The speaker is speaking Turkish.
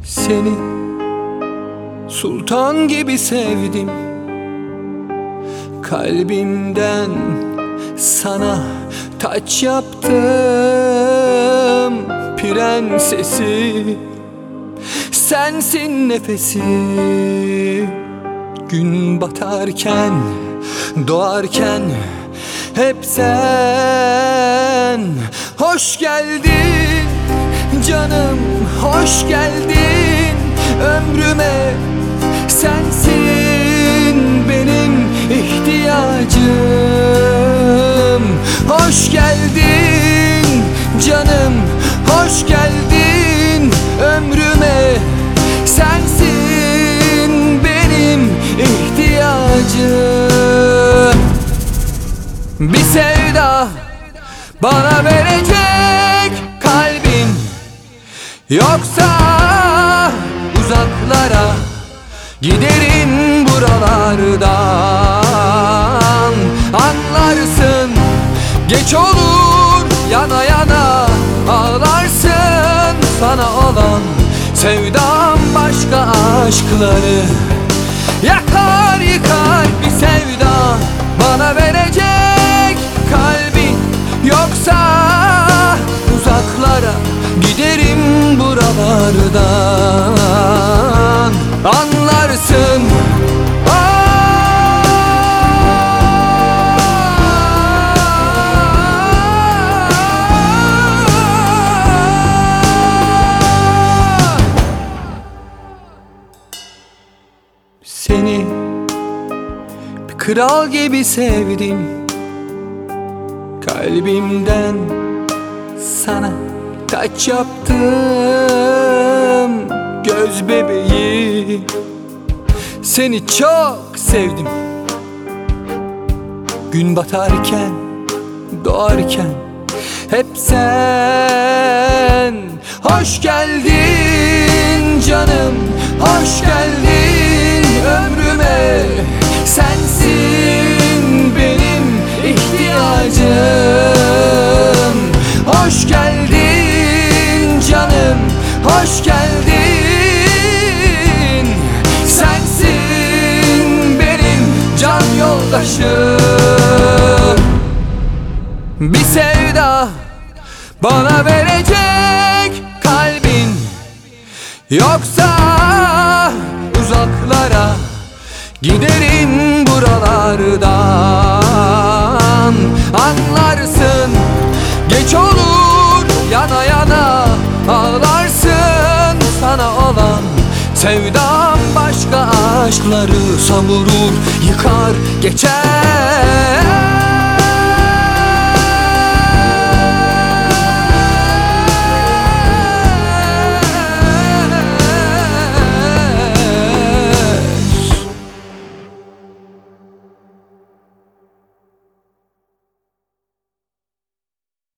Seni sultan gibi sevdim, kalbimden sana taç yaptım. Prensesi sensin, nefesi gün batarken doğarken hep sen. Hoş geldin canım, hoş geldin ömrüme. Sensin benim ihtiyacım. Hoş geldin canım, hoş geldin ömrüme. Sensin benim ihtiyacım. Bir sevda bana verecek kalbin, yoksa uzaklara giderim buralardan. Anlarsın, geç olur yana yana ağlarsın. Sana olan sevdam başka aşkları yakar yıkar. Bir sevda bana verecek kalbin, yoksa uzaklara giderim buralardan. Anlarsın. Seni bir kral gibi sevdim, kalbimden sana taç yaptım. Göz bebeği seni çok sevdim, gün batarken doğarken hep sen. Hoş geldin canım, hoş geldin ömrüme. Sensin benim ihtiyacım. Hoş geldin canım, hoş geldin. Sensin benim can yoldaşım. Bir sevda bana verecek kalbin, yoksa uzaklara giderim buralardan. Anlarsın, geç olur yana yana ağlarsın. Sana olan sevdam başka aşkları savurur, yıkar geçer.